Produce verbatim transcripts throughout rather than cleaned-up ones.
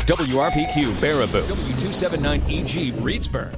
W R P Q Baraboo, W two seventy-nine E G Reedsburg.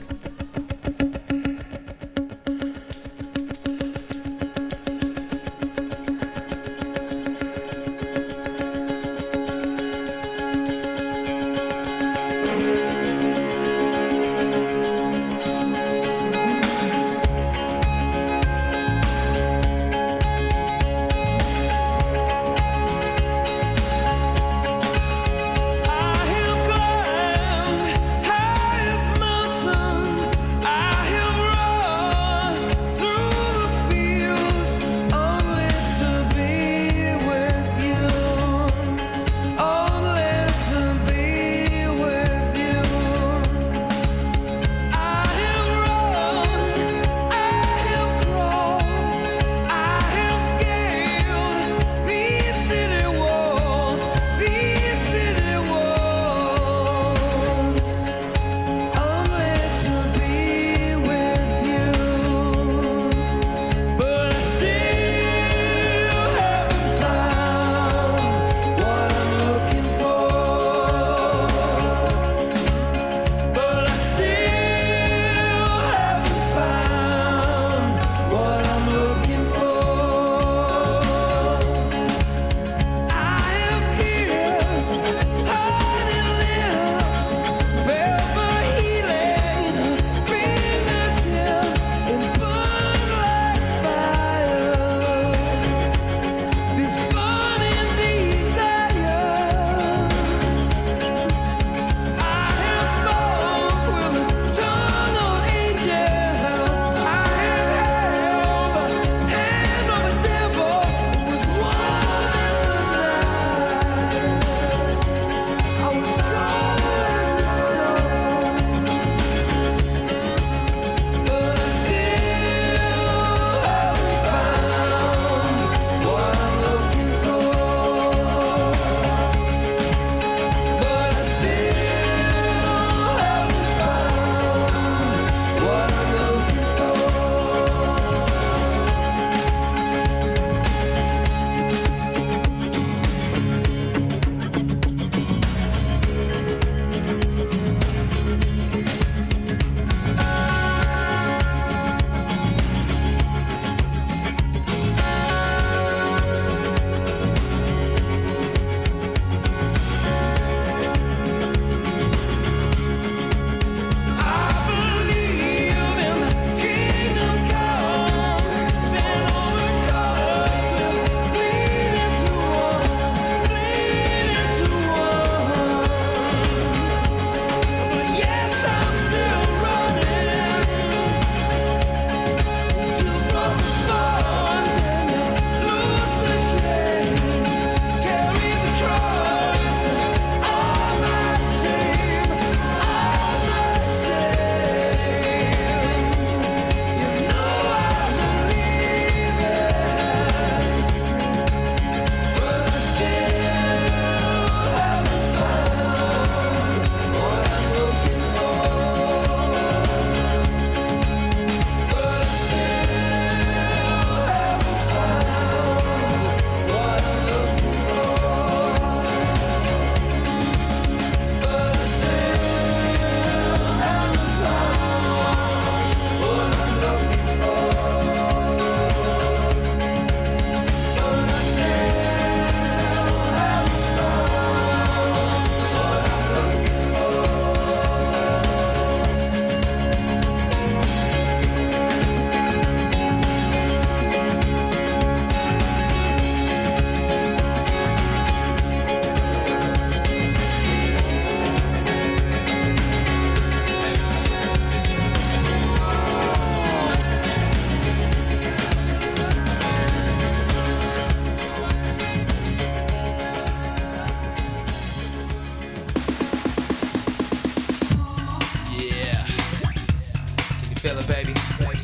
Feel it, baby.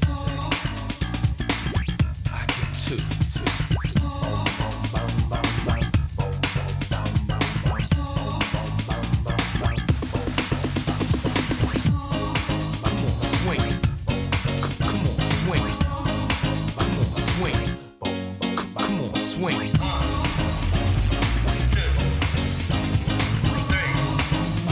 I can too. Swing. Come on, swing. Come on, swing. Come on, swing.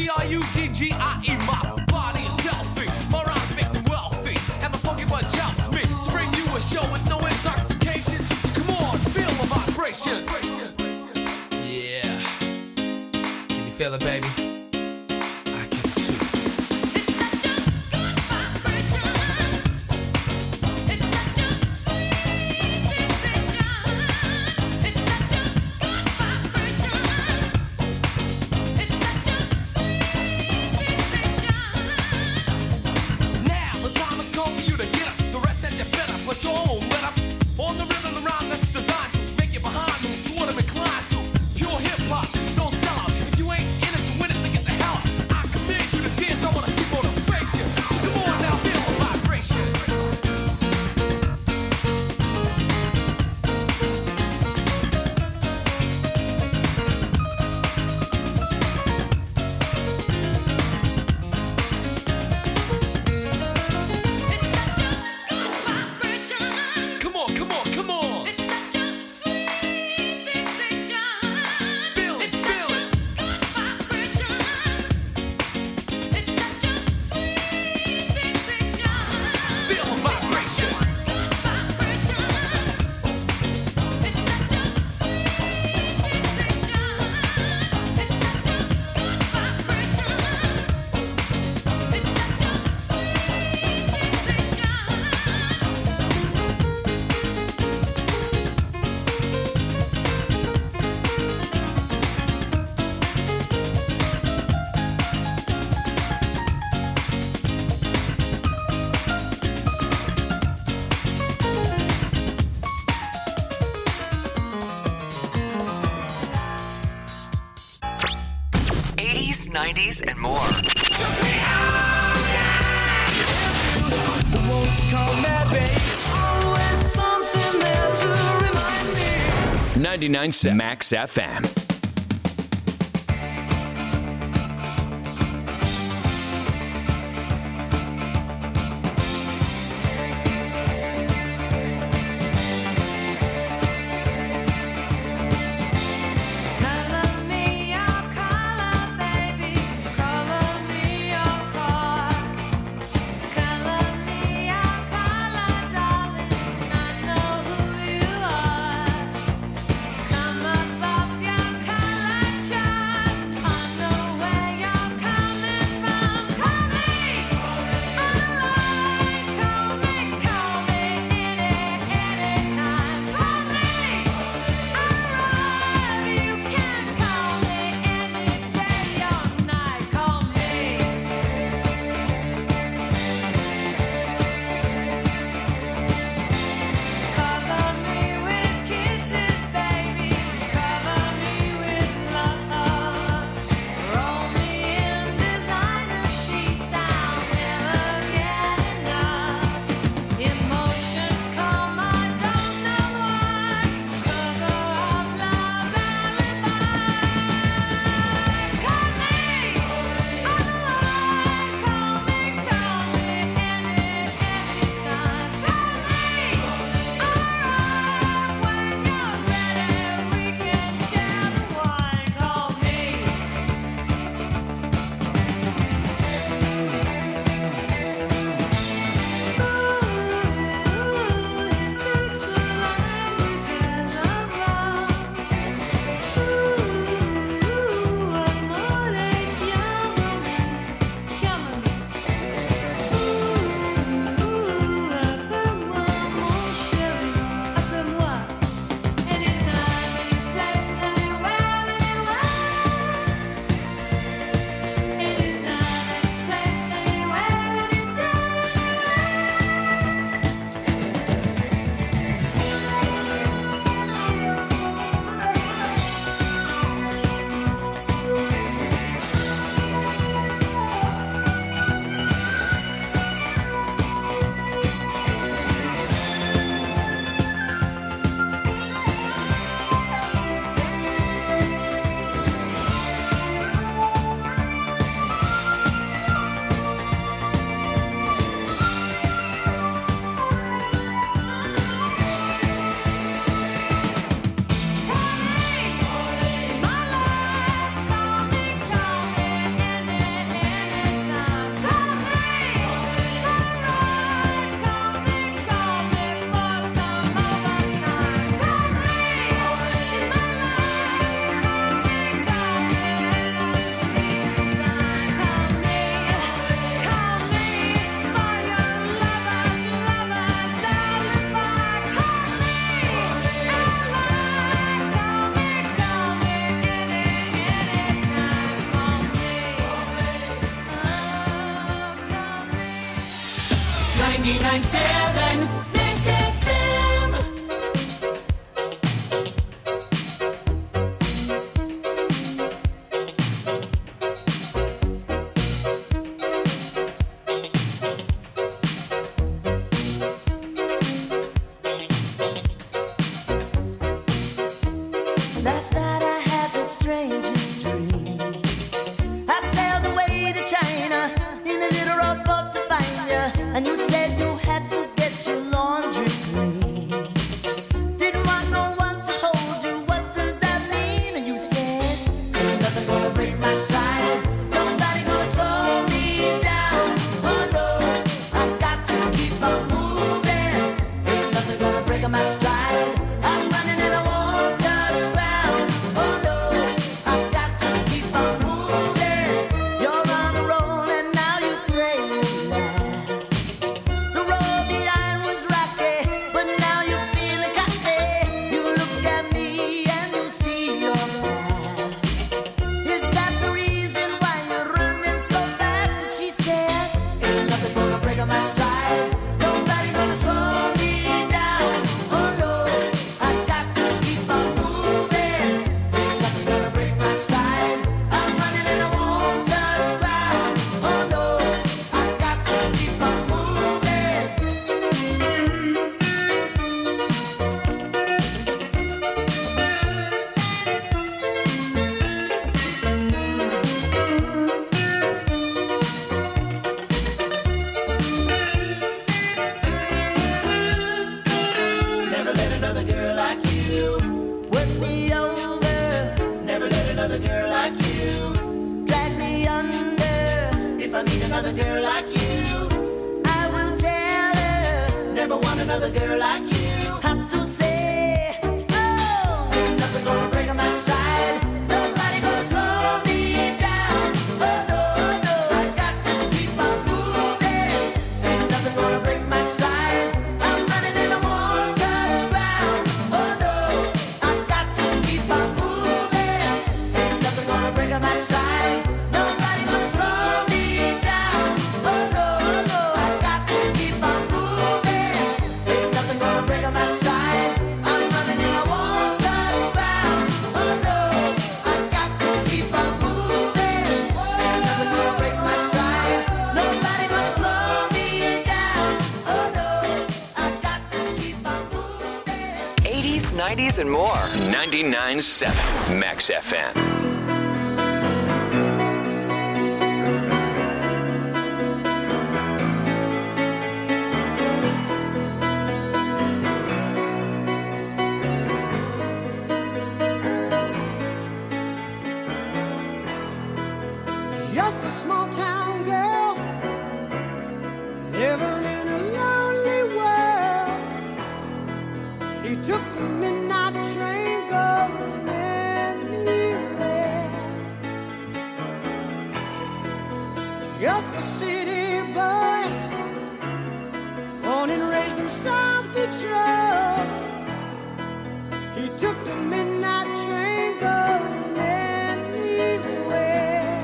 B R U G G I E. My body is healthy, my rhymes make me wealthy, and the funky bunch helps me to bring you a show with no intoxication. Come on, feel the vibration. Yeah. Can you feel it, baby? I can too. It's such a good vibration. It's such a sweet sensation. It's such a good vibration. It's such a sweet sensation. Now the time has come for you to get up. The rest that you better put your own let up on the rhythm around that's designed to make you behind them to what I'm inclined to. Pure hip hop, no sellout. If you ain't in it to win it, then get the hell out. I command you to dance. I wanna see motivation. Come on now, feel the vibration. It's such a good vibration. Come on, come on, come on. It's such a sweet sensation. Feel it, It's feel such it. a good vibration. It's such a sweet sensation. Feel the vibration. Good vibration. It's such a sweet sensation. It's such a good vibration. It's such a eighties, nineties, and more. ninety-nine point seven Max F M. Color me your color, baby. Color me your car. Color me your color, darling. I know who you are. Come up off your ninety-nine point seven Mix F M. Last night I had the strangest dream. I sailed away to China in a little rowboat to find you, and you said you had to get your laundry clean. Didn't want no one to hold you. What does that mean? And you said, ain't nothing gonna break my stride. Nobody gonna slow me down. Oh no, I got to keep on moving. Ain't nothing gonna break my stride. I'm running and I won't touch ground. Oh no, I got to keep on moving. You're on a roll and now you pray you last. The road behind was rocky, but now you're feeling cocky. You look at me and you see your past. Is that the reason why you're running so fast? And she said, ain't nothing gonna break my stride. Nobody gonna slow me down. Oh no, I got to keep on moving. Ain't nothing gonna break my stride. I'm running and I won't touch ground. Oh no, I got to keep on moving. Never let another girl like you work me over. Never let another girl like you drag me under. If I meet another girl like you, I will tell her. Never want another girl like you. Have to say, oh, ain't nothing gonna break my stride. Nobody gonna slow me down. Oh no, no, I got to keep on moving. Ain't nothing gonna break my stride. I'm running and I won't touch ground. Oh no, I got to keep on moving. Ain't nothing gonna break my stride. Nobody gonna slow me down. Oh no, no, I got to keep on moving. Ain't nothing gonna break my stride. I'm running and I won't touch ground. Oh no, I got to keep on moving. Ain't nothing gonna break my stride. Nobody gonna slow me down. Oh no, I got to keep on moving. eighties, nineties, and more. ninety-nine point seven Max F M. Just a small town girl living in a lonely world. She took the midnight train going anywhere. Just a city boy, born and raised in South Detroit. He took the midnight train going anywhere.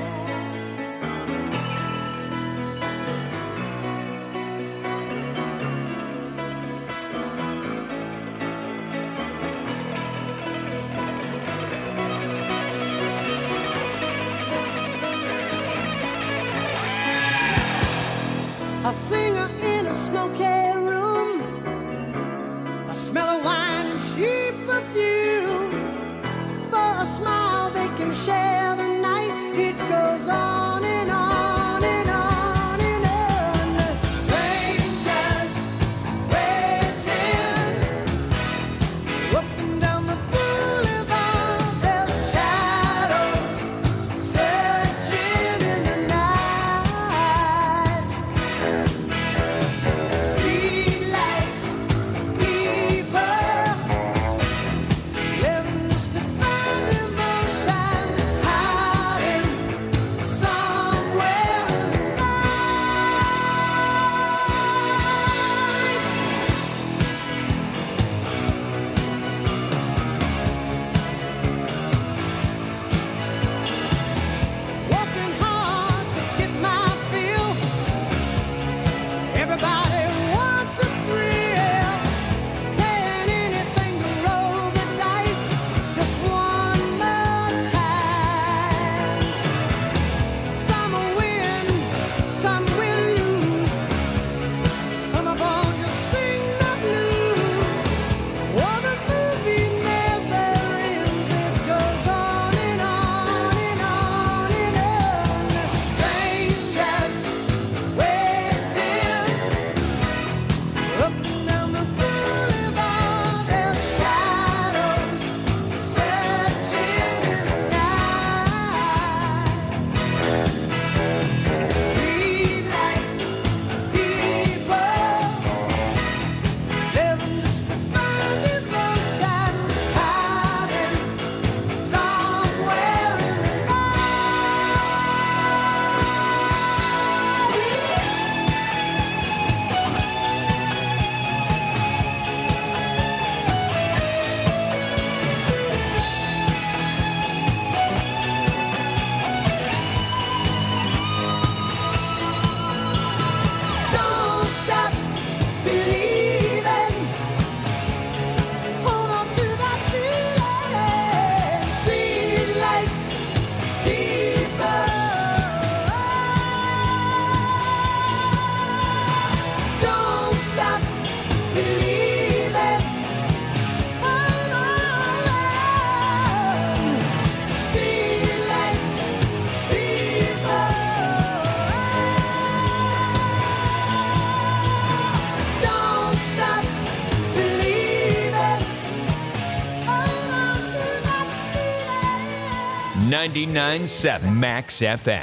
A singer in a smoky room, the smell of wine and cheap perfume. For a smile they can share the night. It goes on and on and on and on. Strangers waiting up and down the boulevard. Their shadows searching in the night. Streetlights, people living just to find emotion. ninety-nine point seven Max F M.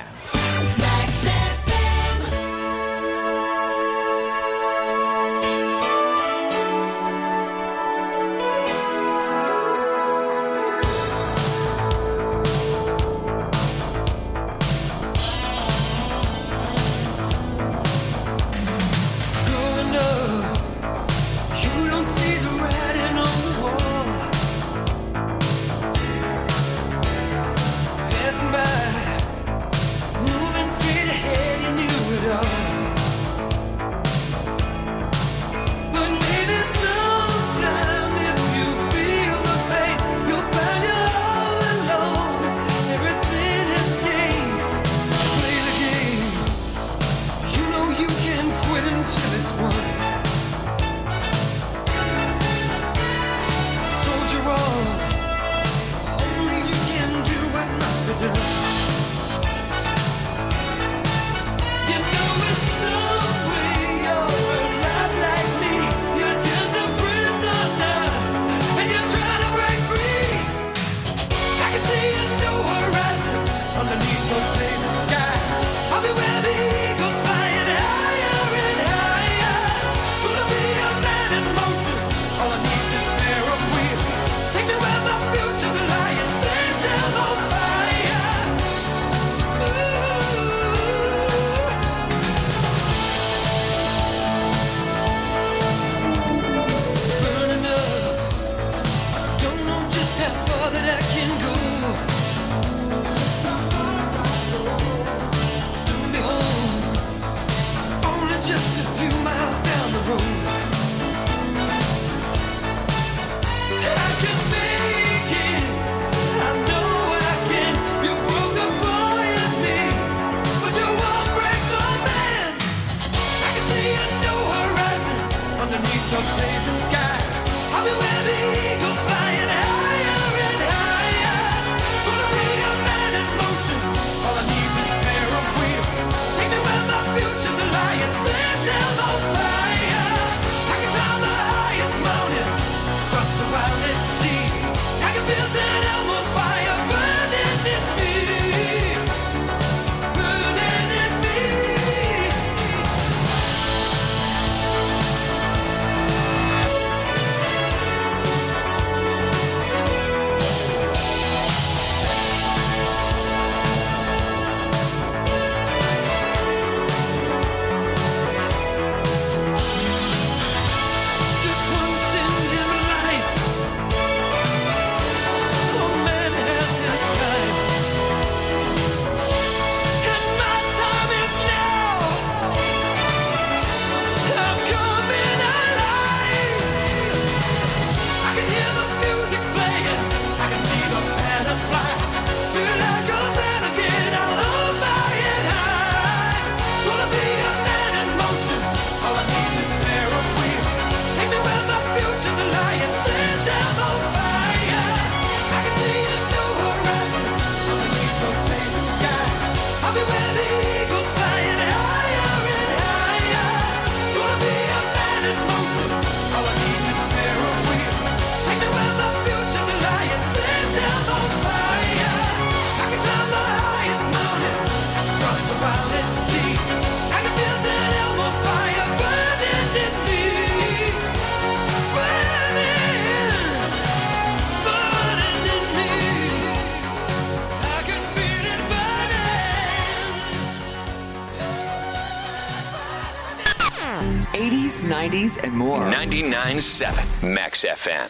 eighties, nineties, and more. ninety-nine point seven Max F M.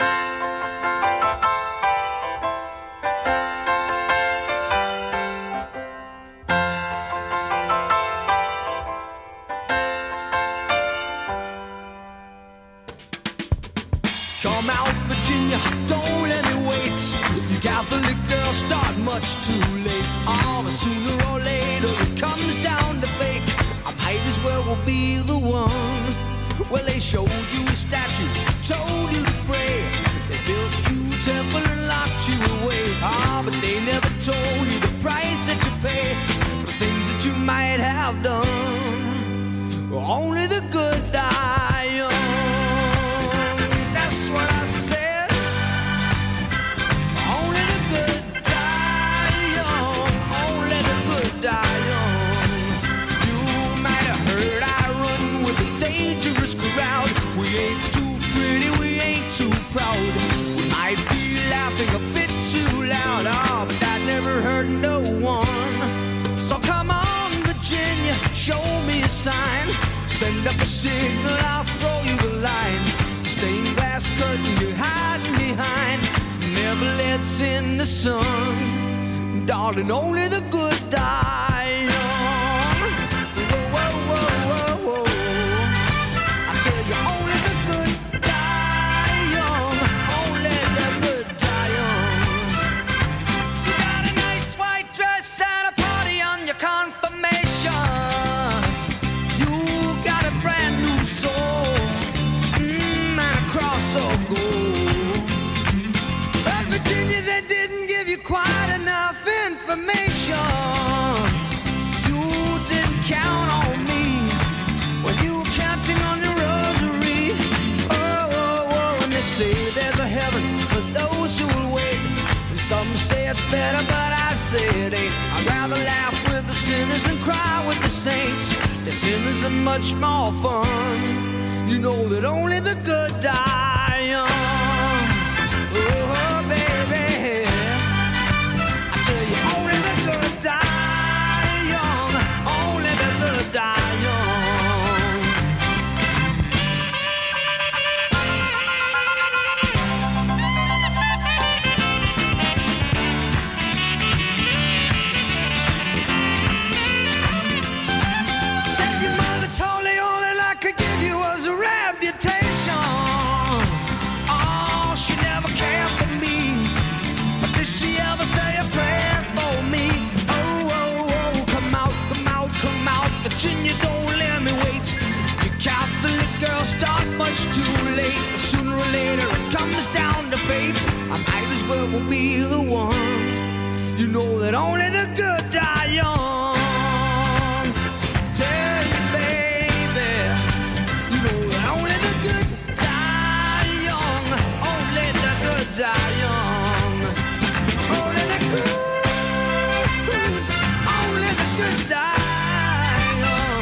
Come out, Virginia, don't let me wait. You Catholic girls start much too late. Oh, but sooner or later it comes down to fate. I might as well will be the one. Well, they showed you a statue, told you to pray. They built you a temple and locked you away. Ah, but they never told you the price that you pay for things that you might have done. Only the good die young. That's what I said. Only the good die young. sign. Send up a signal, I'll throw you the line. The stained glass curtain you're hiding behind never lets in the sun. Darling, only the good die young. Whoa, whoa, whoa, whoa, whoa. I tell you, only the good die young. Only the good die young. You got a nice white dress and a party on your confirmation. You got a brand new soul, mm, and a cross of gold. But Virginia, they didn't give you quite enough information. You didn't count on me when you were counting on your rosary. Oh, oh, oh, and they say there's a heaven for those who will wait. And some say it's better, but I say it ain't. I'd rather laugh with the sinners and cry with the saints. The sinners are much more fun. You know that only the good die young. Oh, baby, I tell you, only the good die young. Only the good die young. Said your mother told me all that I could give you was a reputation. Oh, she never cared for me. But did she ever say a prayer for me? Oh, oh, oh, come out, come out, come out. Virginia, don't let me wait. You Catholic girls start much too late. Sooner or later it comes down to fate. I might as well be the one. You know that only the good die young. Tell you, baby, you know that only the good die young. Only the good die young. Only the good, only the good die young.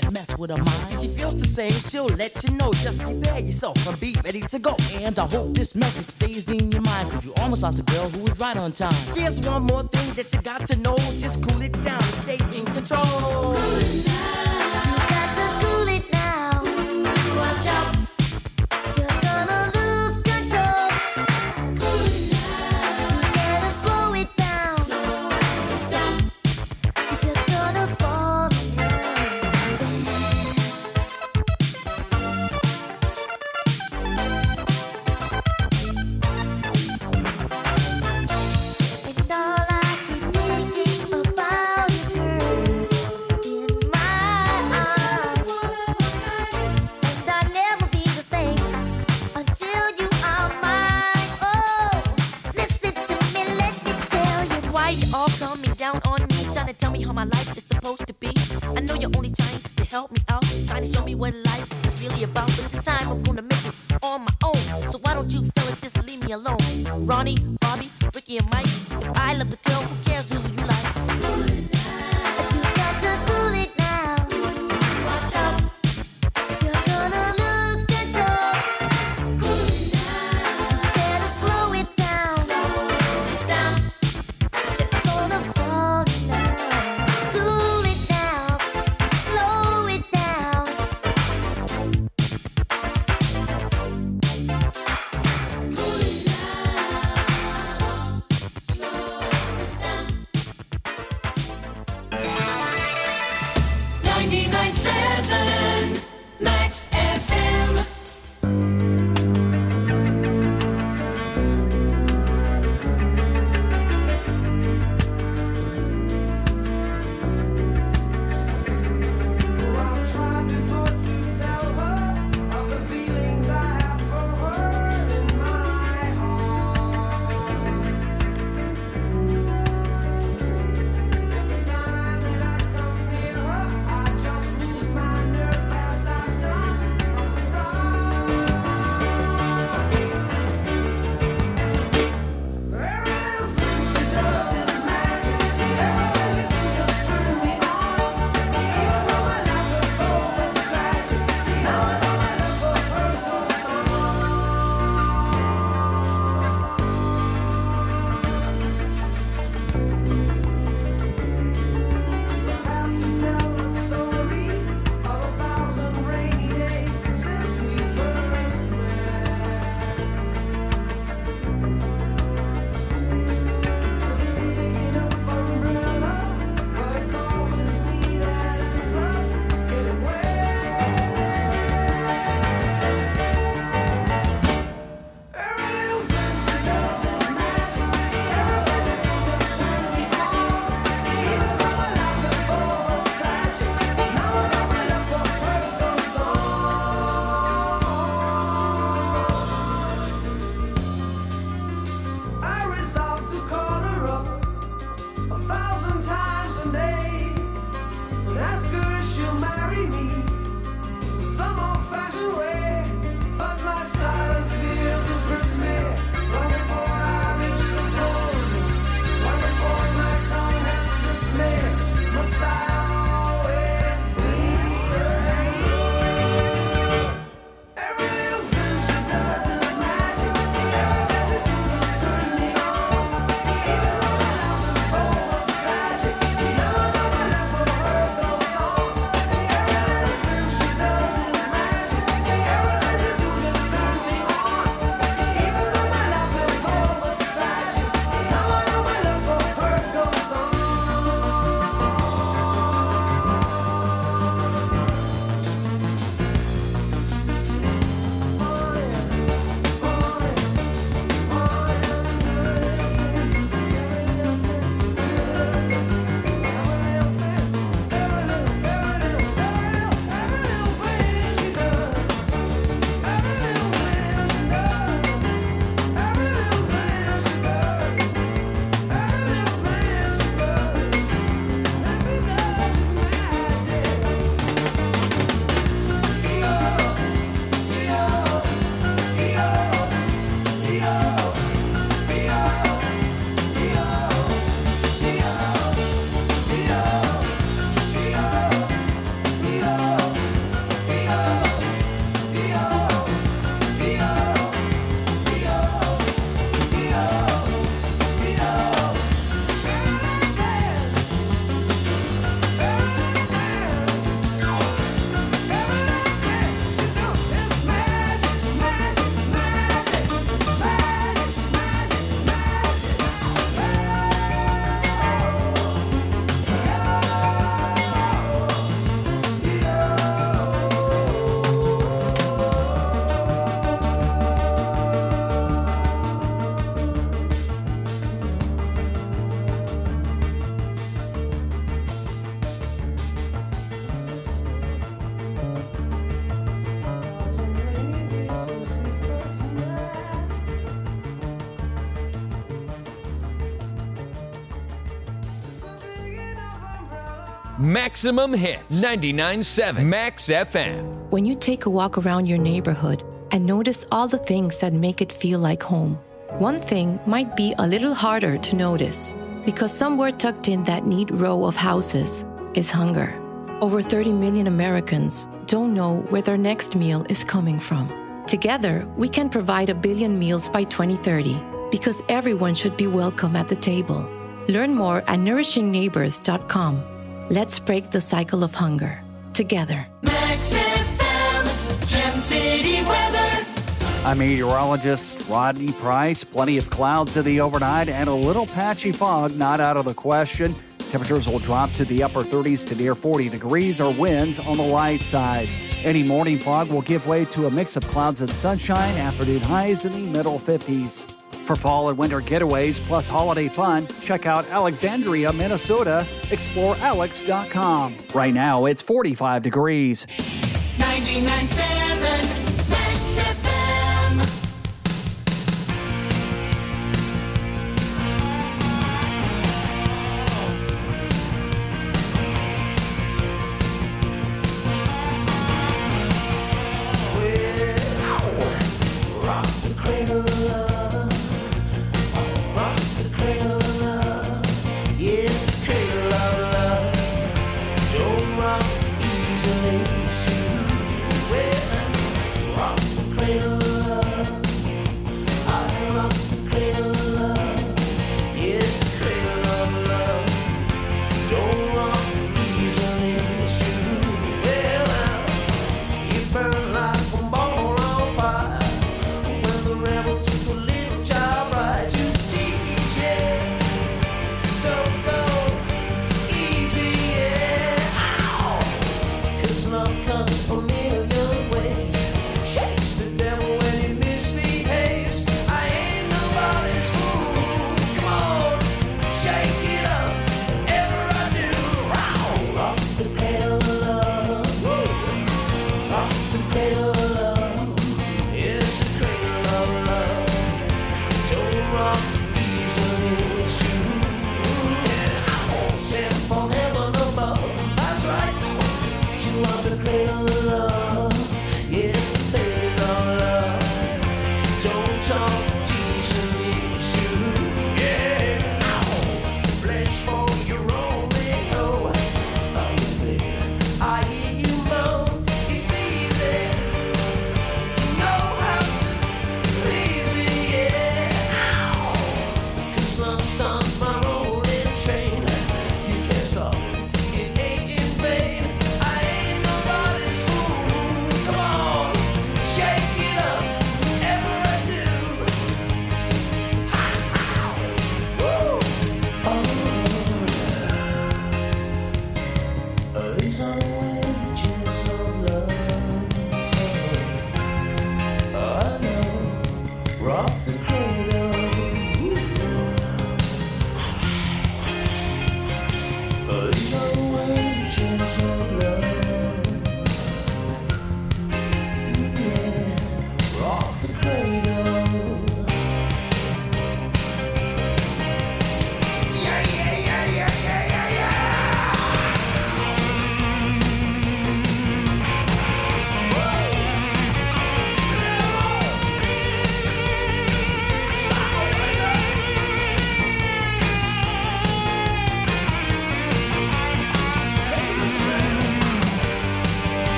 can't mess with her mind. She feels the same, she'll let you know. Just prepare yourself and be ready to go. And I hope this message stays in your mind, cause you almost lost a girl who was right on time. Here's one more thing that you got to know. Just cool it down and stay in control. Cool it down. You got to cool it now. Watch out. You're gonna lose control. Cool it down. You better slow it down. Slow it down. Cause you're gonna fall in love, baby. And all I keep thinking about is her in my arms. And I'll never be the same until you are mine. Oh, listen to me, let me tell you why you all coming down on me, trying to tell me how my life is supposed to be. I know you're only trying to help me out, trying to show me what life is really about. But this time I'm gonna make it on my own. So why don't you fellas just leave me alone? Ronnie, Bobby, Ricky, and Mike. If I love the girl, who cares who you like? Cool it down. You got to cool it now. Watch out. You're gonna lose control. Cool it down. Better slow it down. Slow it down. Cause you're gonna fall in love. Cool it down. Slow it down. Cool it down. Slow it down. Maximum Hits. ninety-nine point seven Max F M. When you take a walk around your neighborhood and notice all the things that make it feel like home, one thing might be a little harder to notice because somewhere tucked in that neat row of houses is hunger. Over thirty million Americans don't know where their next meal is coming from. Together, we can provide a billion meals by twenty thirty because everyone should be welcome at the table. Learn more at nourishing neighbors dot com. Let's break the cycle of hunger together. Max F M, Gem City weather. I'm meteorologist Rodney Price. Plenty of clouds in the overnight and a little patchy fog not out of the question. Temperatures will drop to the upper thirties to near forty degrees or winds on the light side. Any morning fog will give way to a mix of clouds and sunshine. Afternoon highs in the middle fifties. For fall and winter getaways plus holiday fun, check out Alexandria, Minnesota. explore alex dot com. Right now, it's forty-five degrees. ninety-nine point seven Max F M. Rock the cradle of love. Rock the cradle of love. Yes, the cradle of love. Don't rock easily, too. Well, rock the cradle of love. I rock the cradle of love. Yes, the cradle of love. Don't rock easily, too. Well, you burn like a ball on fire. When the rebel took a little child right to teach it. So go easy, yeah. Ow! 'Cause love comes a million ways. Shakes the devil when he misbehaves. I ain't nobody's fool. Come on, shake it up. Whatever I do. Ow! Rock the cradle of love. Woo! Rock the cradle of love. Yes, the cradle of love. Don't rock easily, too. Yeah, I'm sent from heaven above. That's right. You are the cradle of love. Yes, the cradle of love. Don't talk easily, too. Yeah, flesh for your only hoe. Are you there? I hear you moan. It's easy. Know how to please me, yeah. 'Cause love starts my rolling train. You can't stop it, it ain't in vain. I ain't nobody's fool.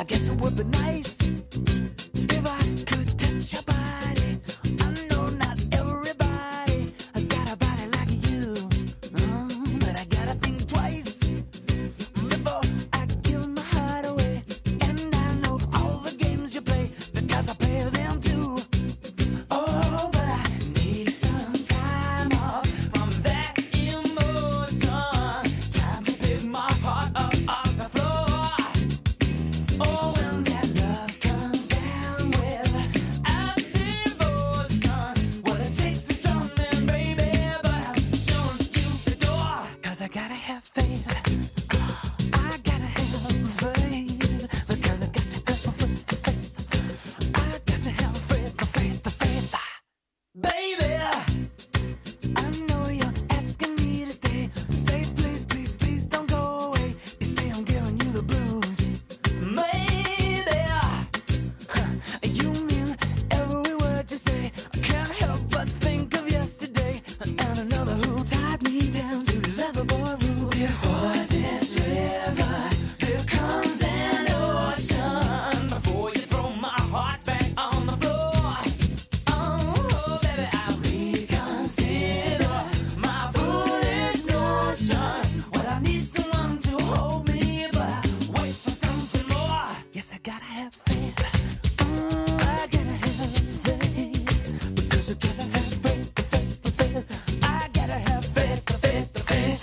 guess it would be nice if I could touch your body. I know not everybody has got a body like you, mm, but I gotta think twice before I give my heart away. And I know all the games you play because I play them too. Oh, but I need some time off from that emotion. Time to pick my heart up off the floor. Oh, when that love comes down without devotion, well, it takes a storming, baby, but I'm showing you the door. 'Cause I gotta have faith. I gotta have faith. Because I got to have faith. I got to have faith, the faith, the faith. Baby, I know you're asking me to stay. Say please, please, please don't go away. You say I'm giving you the blues. Maybe you mean every word you say. I can't help but think of yesterday and another who tied me down to Loverboy rules. Before this river, there comes an ocean. Before you throw my heart back on the floor. Oh, baby, I reconsider my foolish notion. Well, I need someone to hold me, but I wait for something more. Yes, I gotta have faith. Mm, I gotta have faith. Because I gotta have faith, the faith, the faith. I gotta have faith, the faith, the faith.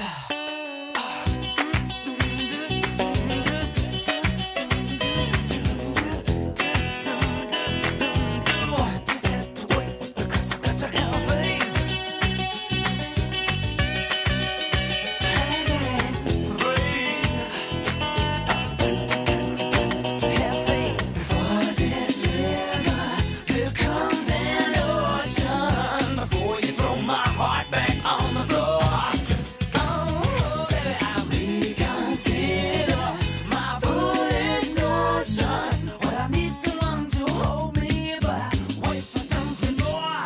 Just have to wait because I got to have faith. I gotta to have faith. Before this river, there comes an ocean. Before you throw my heart back on the floor. Oh, baby, I reconsider my foolish notion. Well, I need someone to hold me, but I wait for something more.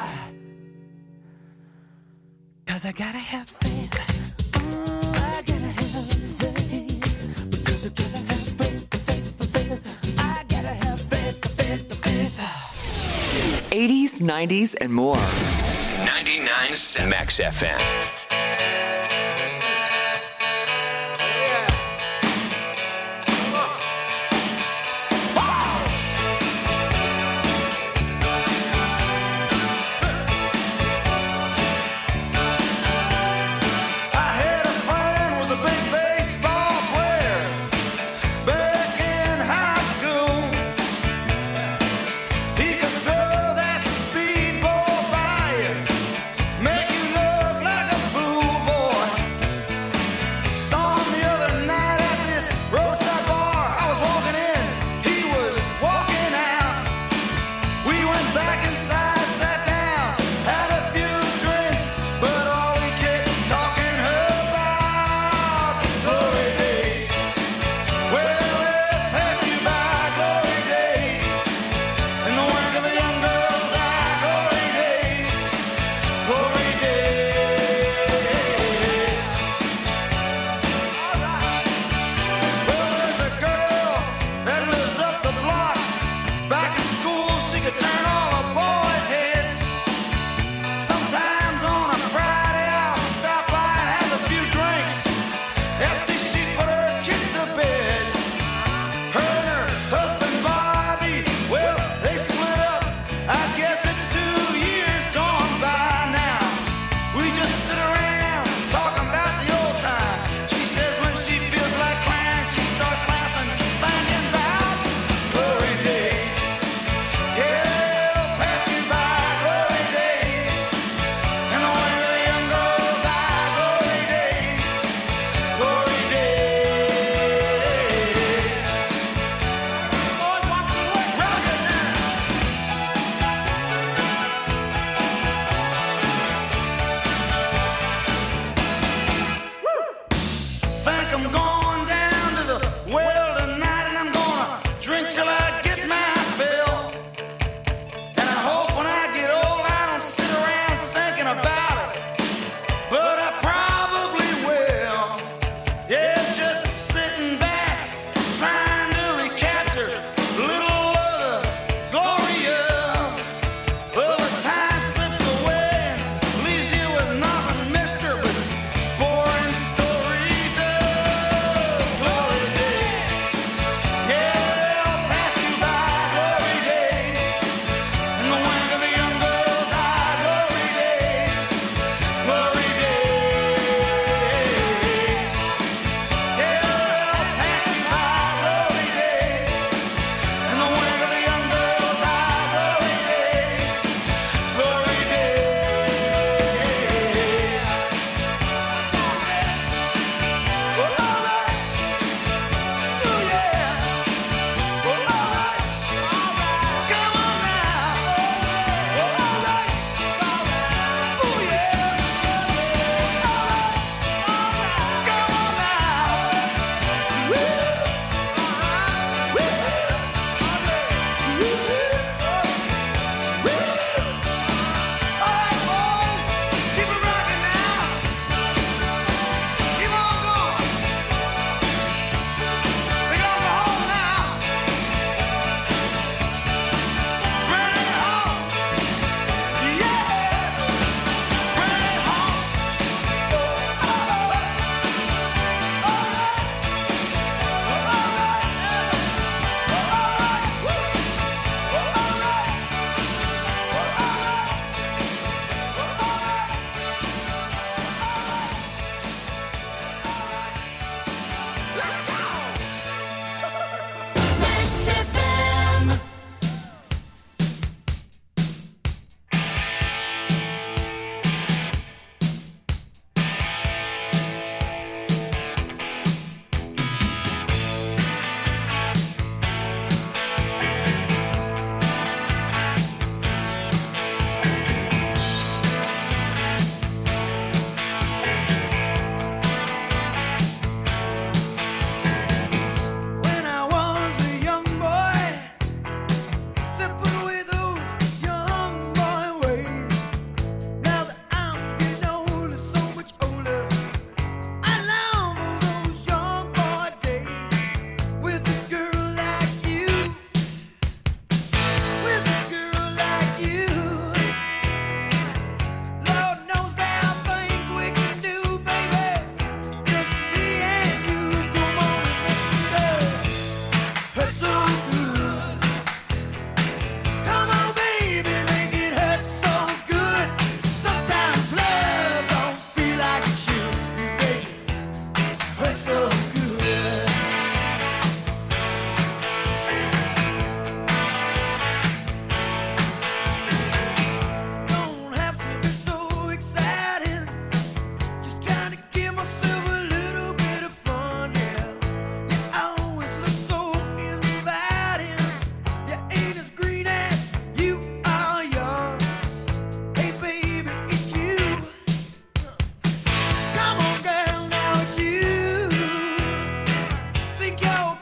'Cause I gotta have faith. Mm, I gotta have faith. Because I gotta have faith, the faith, the faith. I gotta have faith, the faith, the faith. eighties, nineties, and more. ninety-nine point seven Max F M. I had a friend who was a big baseball player back in high school. He could throw that speedball by you, make you look like a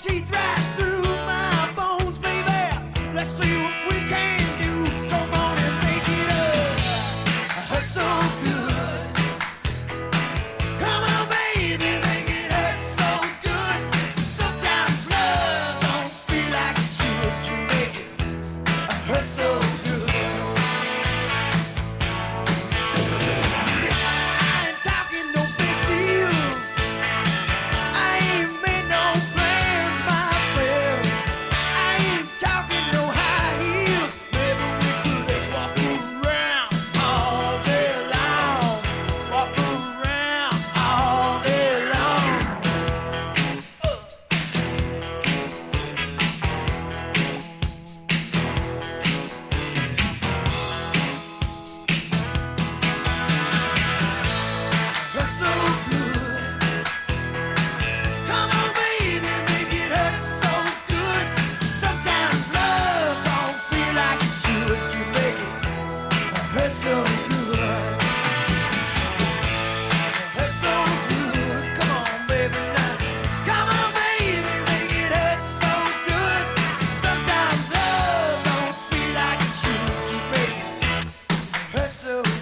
teeth right through my bones, baby. Let's see what we can do. Come on and make it up. I hurt so good. Come on, baby, make it hurt so good. Sometimes love don't feel like it should. You make it hurt so good. I ain't talking no big deals. I ain't made no plans myself. I ain't talking no high heels. Maybe we could walk around all day long. Walk around all day long. Hurt so good. Come on, baby, make it hurt so good. Sometimes love don't feel like it should. You make it hurt so good. Hurt so good. Come on, baby, now. Come on, baby, make it hurt so good. Sometimes love don't feel like it should. You make it hurt so good.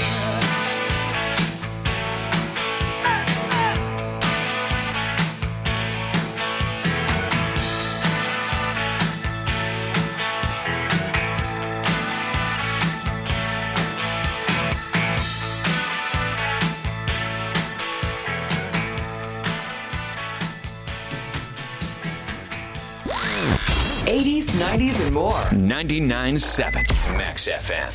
eighties, nineties, and more. ninety-nine point seven Max F M.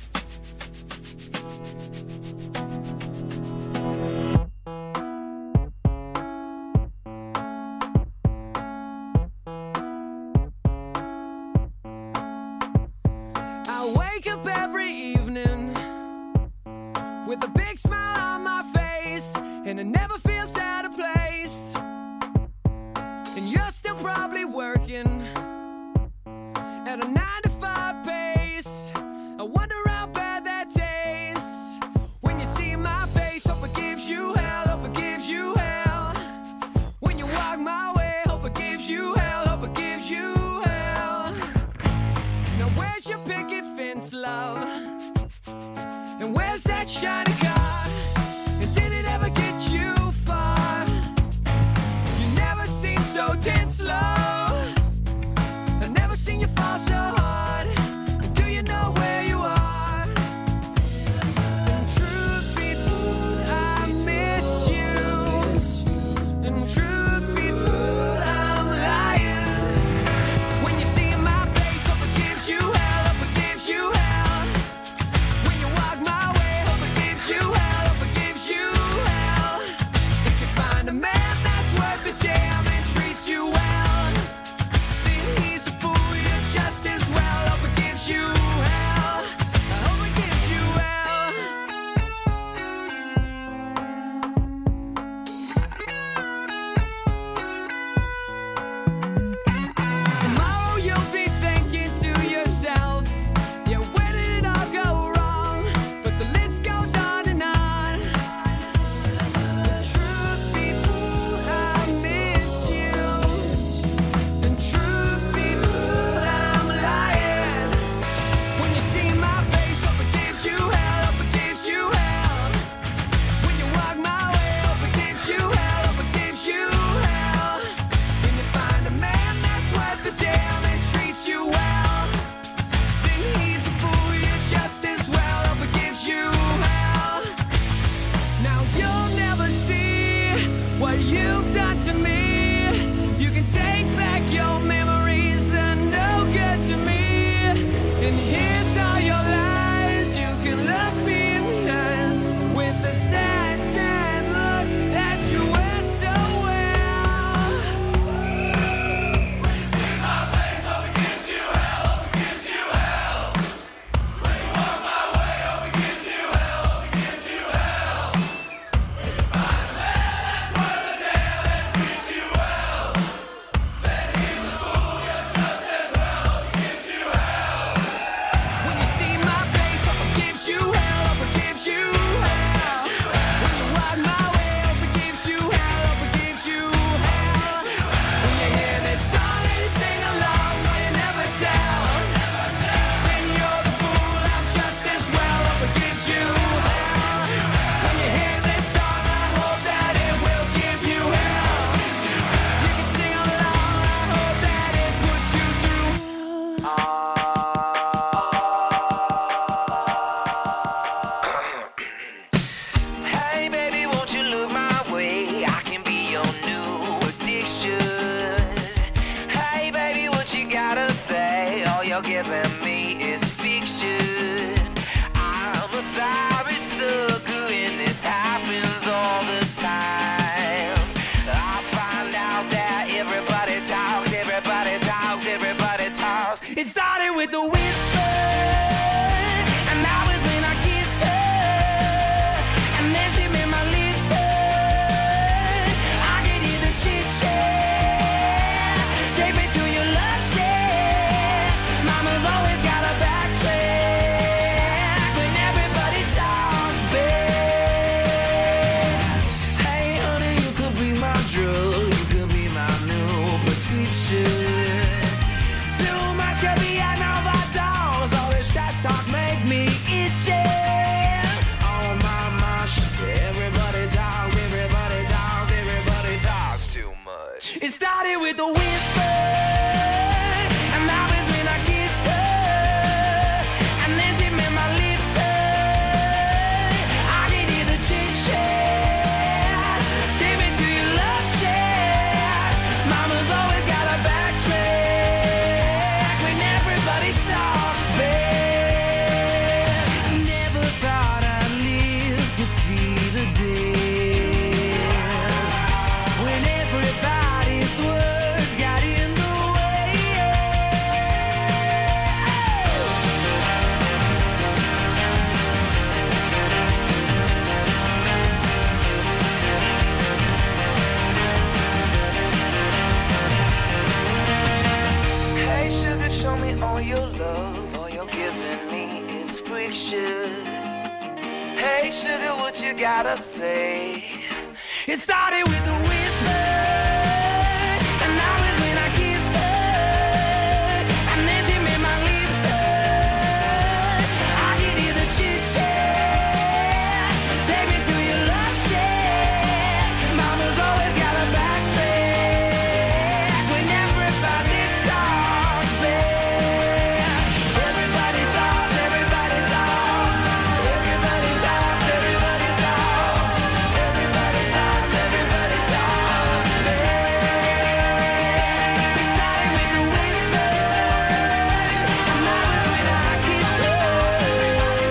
I wake up every evening with a big smile on my face, and it never feels out of place. And you're still probably working at a nine to five pace. I wonder how bad that tastes when you see my face. Hope it gives you hell, hope it gives you hell. When you walk my way, hope it gives you hell, hope it gives you hell. Now where's your picket fence, love? And where's that shiny car? And did it ever get you far? You never seem so tense, love. I've never seen you fall so hard. Do you know where you are? And truth be told, I miss you. And truth be told, I'm lying. When you see my face, hope it gives you hell, hope it gives you hell. When you walk my way, hope it gives you you're giving me is fiction. I'm a sorry sucker and this happens all the time. I find out that everybody talks, everybody talks, everybody talks. It started with a whisper, and that was when I kissed her, and then she made my lips hurt. I could hear the chit chat. Take me to your love shack. Mama's always got a backtrack when everybody talks back. Hey honey, you could be my drug, you could be my new prescription. Too much could be an overdose. All this trash talk make me itchy. Oh my gosh, everybody talks, everybody talks, everybody talks too much. It started with a whisper, and that was when I kissed her, and then she made my lips hurt. I could hear the chit chat. Take me to your love shack. Mama's always got a backtrack when everybody talks back. Never thought I'd live to see the day when everybody's words got in the way. Hey sugar, show me all your love. All you're giving me is friction. Hey sugar, what you gotta say? It started with a whisper, and that was when I kissed her, and then she made my lips hurt. I could hear the chit chat. Take me to your love shack. Mama's always got a backtrack when everybody talks back. Everybody talks, everybody talks, everybody talks, everybody talks, everybody talks, everybody talks back. It started with a whisper, and that was when I kissed her. Everybody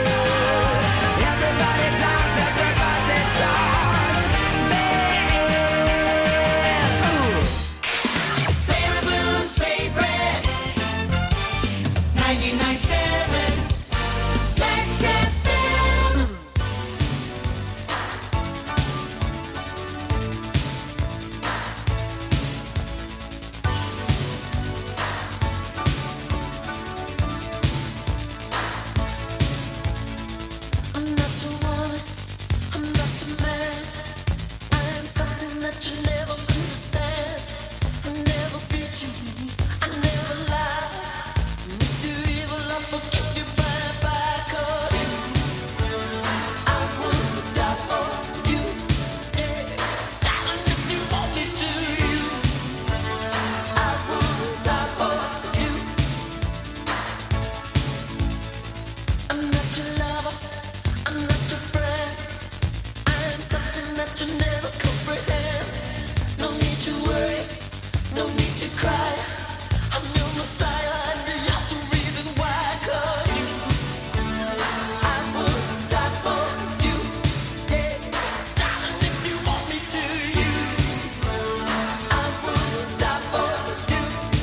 talks, everybody talks back. Barry Blues favorite ninety-nine point seven Lex F M. I'm not too one, I'm not too mad. I am something that you never understand. I never beat you, I never lie. If you evil, I forgive you bye bye. 'Cause I would die for you, yeah. Darling, if you want me to, you, I would die for you. I'm not your lover, I'm not your friend. I am something that you never comprehend. No need to worry, no need to cry. I'm your messiah and you're the reason why. 'Cause you, I would die for you, yeah. Darling, if you want me to, you, I would die for you.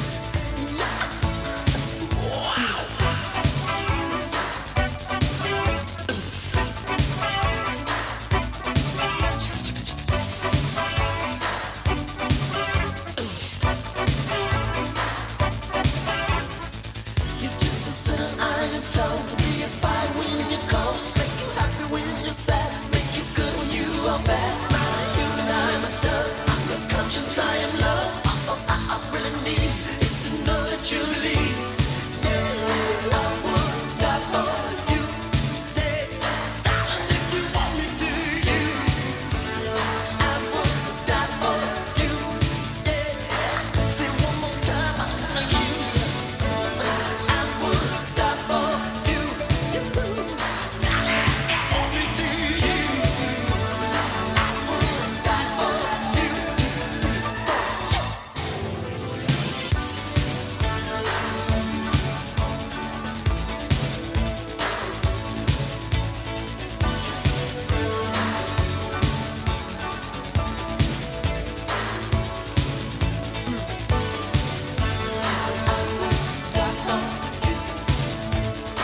Wow. You're just a sinner, iron tongue. Be a fire when you're cold. Make you happy when you're sad. Make you good when you are bad. I'm human, I'm a dove. I'm your conscience, I am love. All I, I really need is to know that you